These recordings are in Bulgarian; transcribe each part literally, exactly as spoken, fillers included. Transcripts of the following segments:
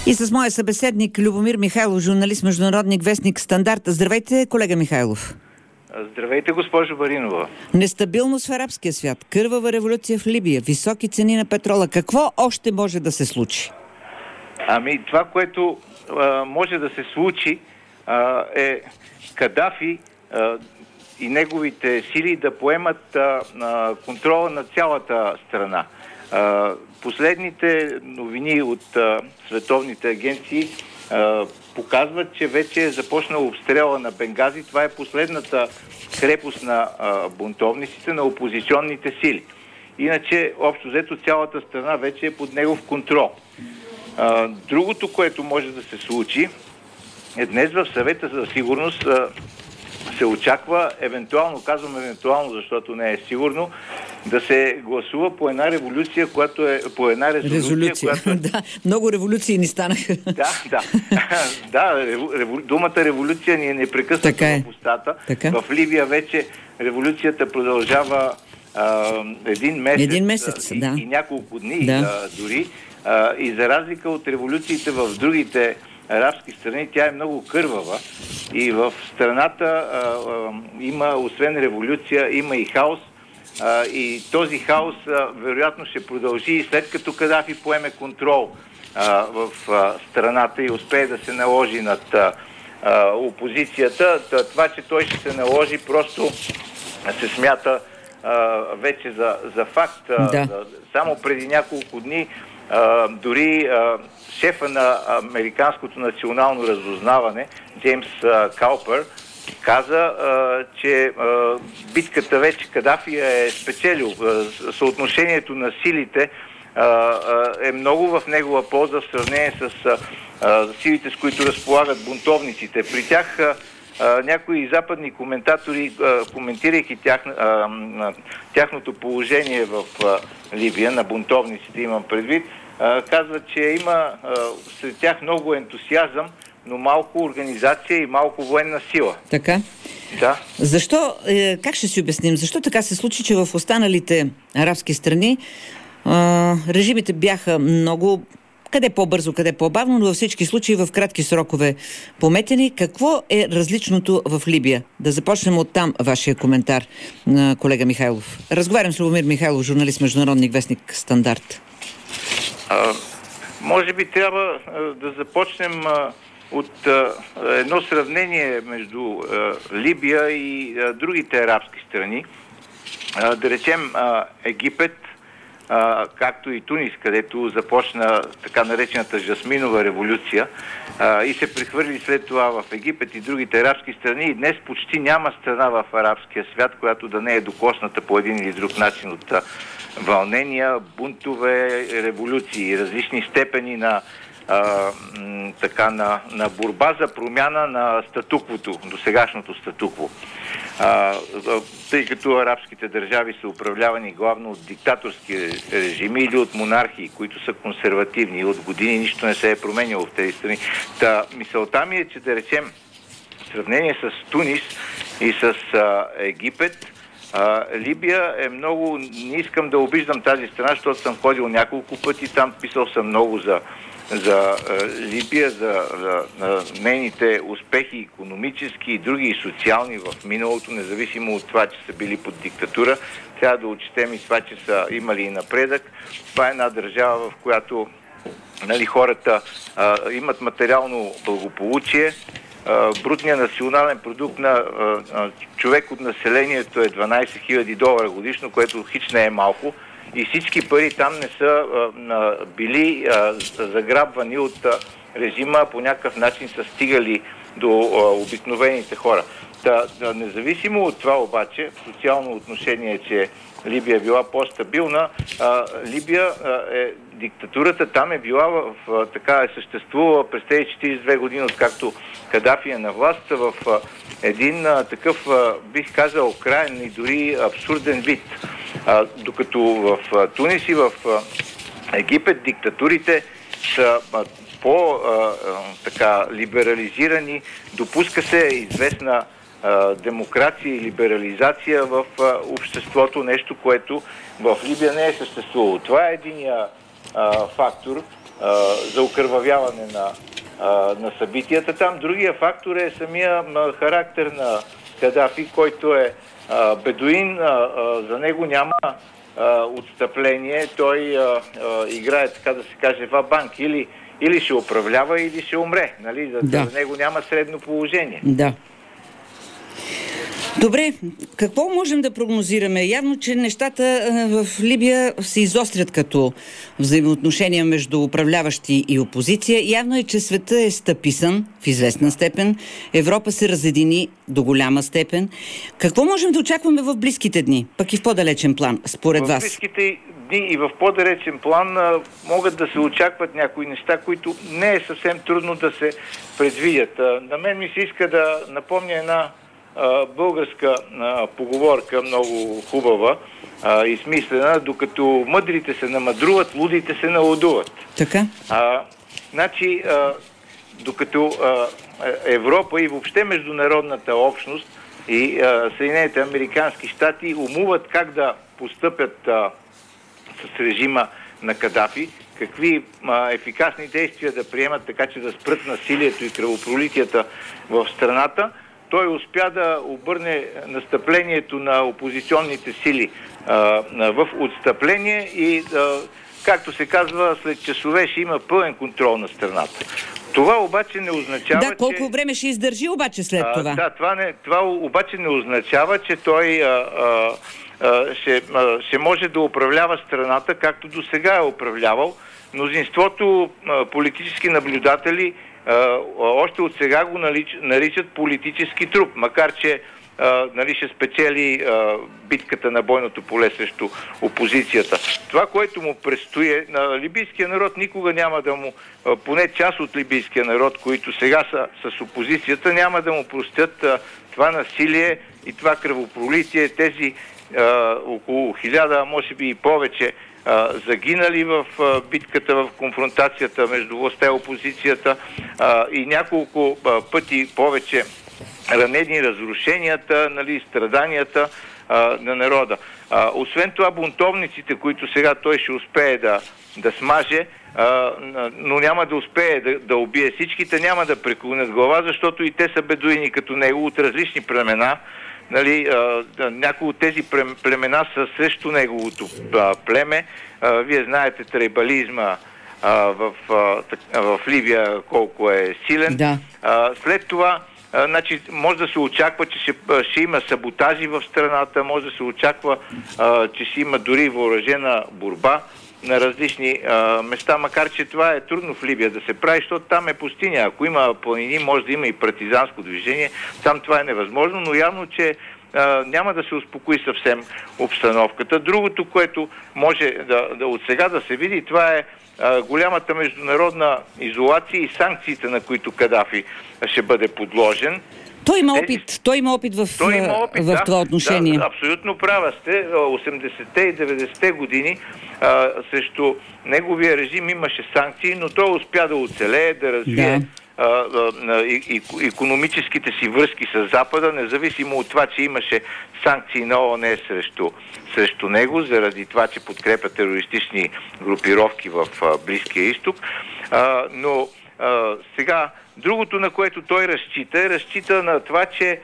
И с моя събеседник Любомир Михайлов, журналист, международник, вестник Стандарт. Здравейте, колега Михайлов. Здравейте, госпожо Баринова. Нестабилност в арабския свят, кървава революция в Либия, високи цени на петрола. Какво още може да се случи? Ами, това, което а, може да се случи а, е Кадафи а, и неговите сили да поемат а, а, контрола на цялата страна. А, последните новини от а, световните агенции а, показват, че вече е започнал обстрела на Бенгази. Това е последната крепост на а, бунтовниците, на опозиционните сили. Иначе, общо взето, цялата страна вече е под негов контрол. А, другото, което може да се случи, е днес в съвета за сигурност а, се очаква, евентуално, казвам евентуално, защото не е сигурно, да се гласува по една революция, която е по една резолюция, резолюция. която... Да, много революции ни станаха. Да, да. да, реву... Реву... думата революция ни е непрекъснато е. в устата. Така. В Либия вече революцията продължава а, един месец, един месец а, и, да. и няколко дни да. а, дори. А, и за разлика от революциите в другите арабски страни, тя е много кървава и в страната а, а, има, освен революция, има и хаос. А, и този хаос а, вероятно ще продължи и след като Кадафи поеме контрол а, в а, страната и успее да се наложи над а, а, опозицията. Това, че той ще се наложи, просто се смята а, вече за, за факт. А, да. Само преди няколко дни а, дори а, шефа на Американското национално разузнаване, Джеймс а, Калпър, каза, а, че а, битката вече Кадафи е спечелил. А, съотношението на силите а, а, е много в негова полза в сравнение с а, а, силите, с които разполагат бунтовниците. При тях а, а, някои западни коментатори, а, коментирайки тях, а, тяхното положение в а, Либия, на бунтовниците имам предвид, а, казват, че има а, сред тях много ентусиазъм, но малко организация и малко военна сила. Така? Да. Защо, е, как ще си обясним, защо така се случи, че в останалите арабски страни а, режимите бяха много, къде по-бързо, къде по-бавно, но във всички случаи в кратки срокове пометени. Какво е различното в Либия? Да започнем от там вашия коментар, на колега Михайлов. Разговарям с Любомир Михайлов, журналист, международник, вестник Стандарт. А, може би трябва а, да започнем а, от а, едно сравнение между а, Либия и а, другите арабски страни. А, да речем а, Египет, а, както и Тунис, където започна така наречената Жасминова революция а, и се прехвърли след това в Египет и другите арабски страни. И днес почти няма страна в арабския свят, която да не е докосната по един или друг начин от а, вълнения, бунтове, революции, различни степени на А, м, така, на, на борба за промяна на статуквото, досегашното статукво. А, тъй като арабските държави са управлявани главно от диктаторски режими или от монархии, които са консервативни и от години нищо не се е променяло в тези страни. Та, мисълта ми е, че да речем в сравнение с Тунис и с а, Египет, А, Либия е много... Не искам да обиждам тази страна, защото съм ходил няколко пъти там, писал съм много за, за а, Либия, за, за, за нейните успехи икономически и други и социални в миналото, независимо от това, че са били под диктатура. Трябва да отчетем и това, че са имали и напредък. Това е една държава, в която нали, хората а, имат материално благополучие. Брутният национален продукт на а, а, човек от населението е дванайсет хиляди долара годишно, което хич не е малко. И всички пари там не са а, а, били а, заграбвани от а, режима, по някакъв начин са стигали до а, обикновените хора. Да, да, независимо от това обаче, в социално отношение, че Либия е била по-стабилна, а, Либия а, е, диктатурата там е била в, в така е съществувала през тези четирийсет и две години, откакто Кадафи е на власт, в а, един а, такъв, а, бих казал, краен и дори абсурден вид. А, докато в а, Тунис и в а, Египет диктатурите са а, по-така либерализирани, допуска се известна демокрация и либерализация в а, обществото, нещо, което в Либия не е съществувало. Това е единия а, фактор. а, за окървавяване на, а, на събитията там. Другия фактор е самия а, характер на Кадафи, който е а, бедуин, а, а, за него няма а, отстъпление, той а, а, играе, така да се каже, ва банк, или, или ще управлява, или ще умре, нали? За, да. за него няма средно положение. Да. Добре, какво можем да прогнозираме? Явно, че нещата в Либия се изострят като взаимоотношения между управляващи и опозиция. Явно е, че света е стъписан в известна степен. Европа се разедини до голяма степен. Какво можем да очакваме в близките дни, пък и в по-далечен план, според в вас? В близките дни и в по-далечен план а, могат да се очакват някои неща, които не е съвсем трудно да се предвидят. А, на мен ми се иска да напомня една българска а, поговорка, много хубава а, и смислена, докато мъдрите се намъдруват, лудите се налудуват. Така? А, значи, а, докато а, Европа и въобще международната общност и а, Съединените американски щати умуват как да постъпят а, с режима на Кадафи, какви а, ефикасни действия да приемат, така че да спрат насилието и кръвопролитията в страната, той успя да обърне настъплението на опозиционните сили а, в отстъпление и, а, както се казва, след часове ще има пълен контрол на страната. Това обаче не означава, Да, колко че... време ще издържи обаче след а, това? Да, това, не, това обаче не означава, че той а, а, а, ще, а, ще може да управлява страната, както до сега е управлявал. Мнозинството а, политически наблюдатели Uh, още от сега го налич, наричат политически труп, макар че uh, нали, ще спечели uh, битката на бойното поле срещу опозицията. Това, което му предстои, на либийския народ никога няма да му, uh, поне част от либийския народ, които сега са с опозицията, няма да му простят uh, това насилие и това кръвопролитие, тези uh, около хиляда, а може би и повече, Uh, загинали в uh, битката, в конфронтацията между властта и опозицията uh, и няколко uh, пъти повече ранени, разрушенията, нали, страданията uh, на народа. Uh, освен това, бунтовниците, които сега той ще успее да, да смаже, uh, но няма да успее да, да убие всичките, няма да преклонят глава, защото и те са бедуини като него от различни племена. Нали, а, някои от тези племена са срещу неговото а, племе. А, вие знаете трайбализма а, в, а, в Либия колко е силен. Да. А, след това а, значи, може да се очаква, че ще, ще има саботажи в страната, може да се очаква, а, че ще има дори въоръжена борба на различни а, места, макар че това е трудно в Либия да се прави, защото там е пустиня. Ако има планини, може да има и партизанско движение. Там това е невъзможно, но явно, че а, няма да се успокои съвсем обстановката. Другото, което може да, да от сега да се види, това е а, голямата международна изолация и санкциите, на които Кадафи ще бъде подложен. Той има опит, той има опит в, той има опит, в да, това отношение. Да, абсолютно права сте. осемдесетте и деветдесетте години а, срещу неговия режим имаше санкции, но той успя да оцелее, да развие да. А, а, и, и, икономическите си връзки с Запада, независимо от това, че имаше санкции на ООН срещу, срещу него, заради това, че подкрепя терористични групировки в а, Близкия изток. А, но а, сега другото, на което той разчита, е разчита на това, че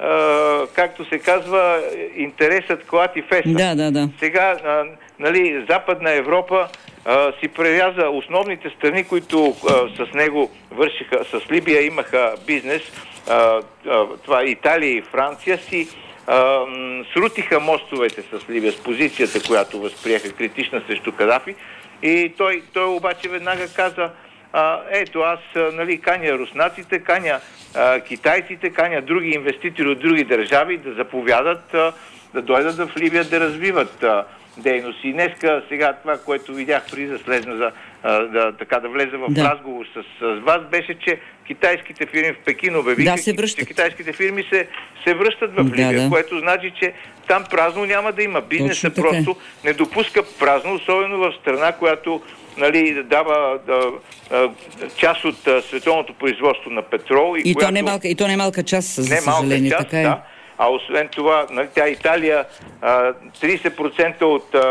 а, както се казва, интересът клати феста. Да, да, да. Сега, а, нали, Западна Европа а, си преряза основните страни, които а, с него вършиха, с Либия имаха бизнес, а, а, това Италия и Франция, си а, срутиха мостовете с Либия, с позицията, която възприеха критична срещу Кадафи, и той, той обаче веднага каза: А, ето, аз, нали, каня руснаците, каня а, китайците, каня други инвеститори от други държави да заповядат, а, да дойдат в Либия да развиват а, дейност. И днеска, сега това, което видях преди да слезна за а, да, така да влезе в да. разговор с, с вас, беше, че китайските фирми в Пекин обявиха, да, че китайските фирми се, се връщат в Либия, да, да. което значи, че там празно няма да има. Бизнесът просто не допуска празно, особено в страна, която, нали, дава да, да, част от а, световното производство на петрол. И, и, която... то не малка, и то не малка част, за не съжаление. Малка част, така е. Да. А освен това, нали, тя Италия, а, тридесет процента от а,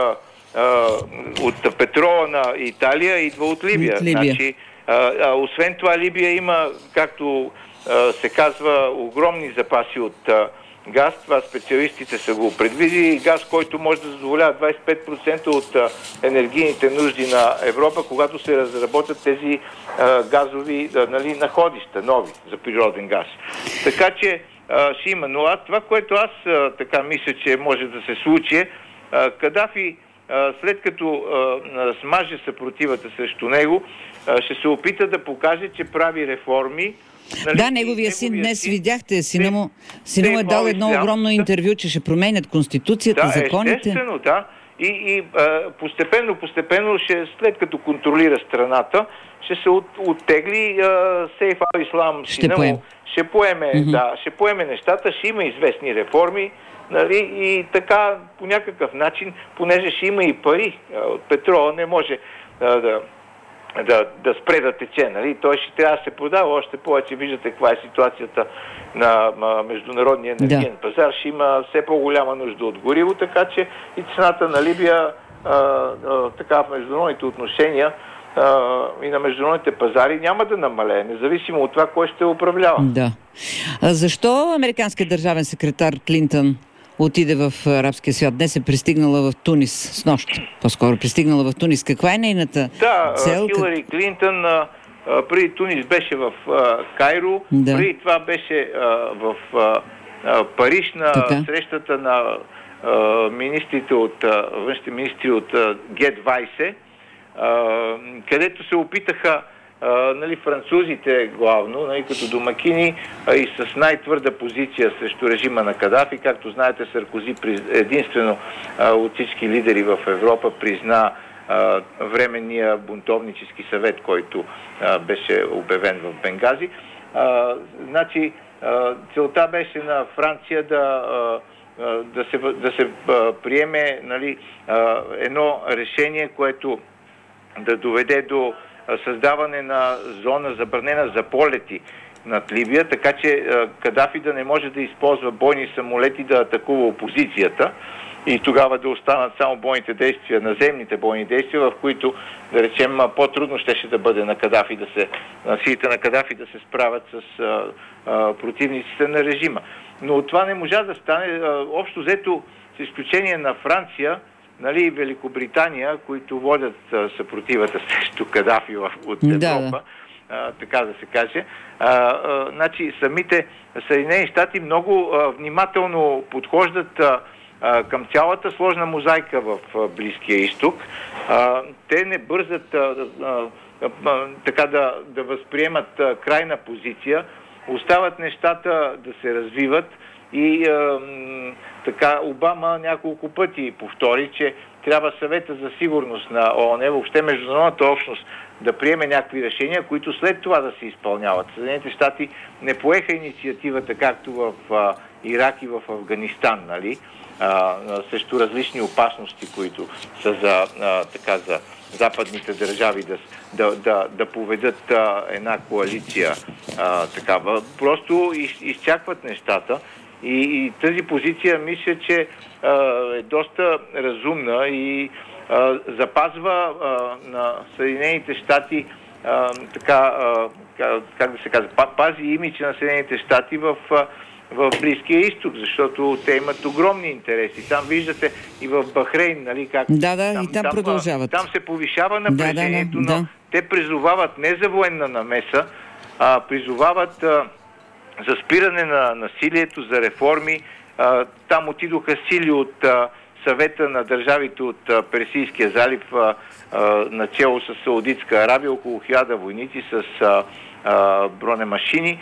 а, от петрола на Италия идва от Либия. От Либия. Значи, а, а, освен това, Либия има, както а, се казва, огромни запаси от а, газ. Това специалистите са го предвидили. Газ, който може да задоволява двадесет и пет процента от а, енергийните нужди на Европа, когато се разработят тези а, газови а, нали, находища, нови за природен газ. Така че а, ще има. Но аз, това, което аз а, така мисля, че може да се случи, а, Кадафи, а, след като а, смаже съпротивата срещу него, а, ще се опита да покаже, че прави реформи. Нали, да, неговия син днес син, видяхте, сина му, сина му е дал едно ислям, огромно интервю, че ще променят конституцията, да, законите. Естествено, да. И, и а, постепенно, постепенно, ще, след като контролира страната, ще се от, оттегли а, Сейф ал-Ислам, сина му, ще поеме, mm-hmm. да, ще поеме нещата, ще има известни реформи, нали, и така по някакъв начин, понеже ще има и пари от петрола, не може а, да... Да, да спре да тече, нали? Той ще трябва да се продава още повече. Виждате каква е ситуацията на а, международния енергиен да. пазар. Ще има все по-голяма нужда от гориво, така че и цената на Либия а, а, така в международните отношения а, и на международните пазари няма да намалее, независимо от това, кой ще управлява. Да. А защо американският държавен секретар Клинтън отиде в арабския свят? Днес е пристигнала в Тунис, с нощ по-скоро пристигнала в Тунис. Каква е нейната да, цел? Да, Хилари Клинтън а, преди Тунис беше в а, Кайро, да. преди това беше а, в а, Париж на така. срещата на а, министрите от, а, външните министри от Ге двадесет, а, където се опитаха Uh, нали, французите главно, нали, като домакини, а и с най-твърда позиция срещу режима на Кадафи. Както знаете, Саркози единствено uh, от всички лидери в Европа призна uh, временния бунтовнически съвет, който uh, беше обявен в Бенгази. Uh, значи, uh, целта беше на Франция да, uh, да се, да се uh, приеме нали, uh, едно решение, което да доведе до създаване на зона забранена за полети над Либия, така че Кадафи да не може да използва бойни самолети да атакува опозицията и тогава да останат само бойните действия, наземните бойни действия, в които, да речем, по-трудно щеше да бъде на Кадафи да се, на силите на Кадафи да се справят с а, а, противниците на режима. Но това не можа да стане. А, общо взето, с изключение на Франция, нали, Великобритания, които водят а, съпротивата срещу Кадафи в, от Европа, да, да. А, така да се каже. А, а, значи, самите Съединени щати много а, внимателно подхождат а, а, към цялата сложна мозайка в а, Близкия изток. А, те не бързат а, а, а, така да, да възприемат а, крайна позиция, остават нещата да се развиват. И а, така Обама няколко пъти повтори, че трябва съвета за сигурност на ООН, въобще международната общност, да приеме някакви решения, които след това да се изпълняват. Съединените щати не поеха инициативата, както в а, Ирак и в Афганистан, нали, а, срещу различни опасности, които са за, а, така, за западните държави да, да, да, да поведат а, една коалиция а, такава. Просто из, изчакват нещата. И, и тази позиция мисля, че а, е доста разумна и а, запазва а, на Съединените щати а, така, а, как да се казва, пази имиджа на Съединените щати в, в Близкия изток, защото те имат огромни интереси. Там виждате и в Бахрейн, нали, как... Да, да, там, и там, там продължават. Там се повишава напрежението, да, да, да, но да. те призовават не за военна намеса, а призовават а, за спиране на насилието, за реформи. А, там отидоха сили от а, съвета на държавите от а, Персийския залив, а, а, начело с Саудитска Арабия, около хиляда войници с а, а, бронемашини.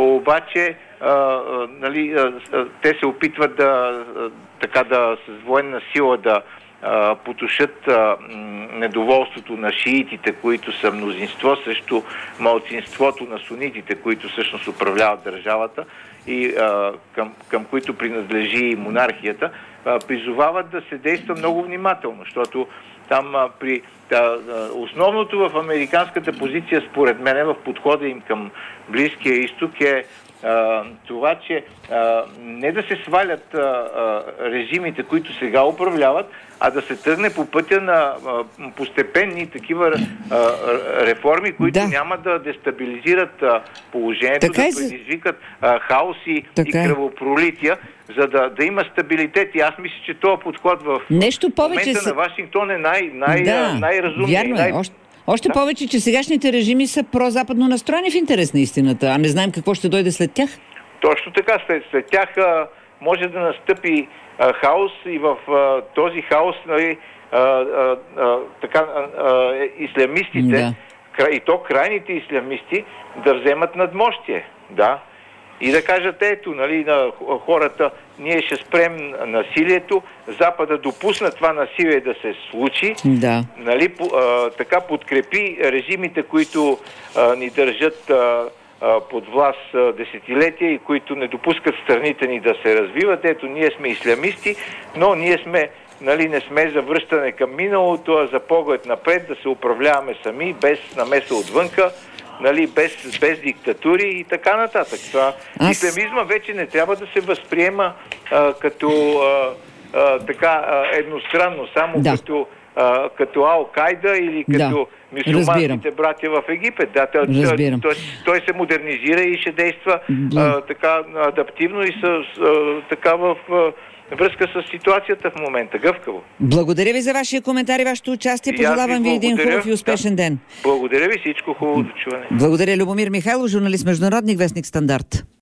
Обаче а, а, нали, а, те се опитват да, а, така да с военна сила да а, потушат а, недоволството на шиитите, които са мнозинство, срещу малцинството на сунитите, които всъщност управляват държавата и а, към, към които принадлежи и монархията, а, призовават да се действа много внимателно, защото там а, при да, основното в американската позиция, според мен, в подхода им към Близкия изток е а, това, че а, не да се свалят а, а, режимите, които сега управляват, а да се тръгне по пътя на а, постепенни такива а, реформи, които да. няма да дестабилизират а, положението, така да предизвикат а, хаоси така и кръвопролития, за да, да има стабилитет. И аз мисля, че този подход в Нещо повече момента с... на Вашингтон е най, най, да, най-разумният. Вярно най... е. Още, още да. повече, че сегашните режими са прозападно настроени в интерес на истината, а не знаем какво ще дойде след тях. Точно така. След, след тях а, може да настъпи а, хаос и в а, този хаос нали, а, а, а, така, а, а, ислямистите, да. и то крайните ислямисти, да вземат надмощие. Да. И да кажат, ето, нали, на хората, ние ще спрем насилието, Запада допусна това насилие да се случи, да. нали, по, а, така подкрепи режимите, които а, ни държат а, а, под власт а, десетилетия и които не допускат страните ни да се развиват. Ето, ние сме ислямисти, но ние сме, нали, не сме за връщане към миналото, а за поглед напред, да се управляваме сами, без намеса отвънка, нали, без, без диктатури и така нататък. Това Аз... ислямизма вече не трябва да се възприема а, като а, а, така а, едностранно, само да. като, а, като Ал-Кайда или като да. мюсюлманските братя в Египет. Да, той, той, той се модернизира и ще действа а, така адаптивно и с, а, така в а, връзка с ситуацията в момента, гъвкаво. Благодаря ви за вашия коментар и вашето участие. Пожелавам ви, ви един хубав и успешен да. ден. Благодаря ви, всичко хубаво до чуване. Благодаря, Любомир Михайлов, журналист, международник, вестник Стандарт.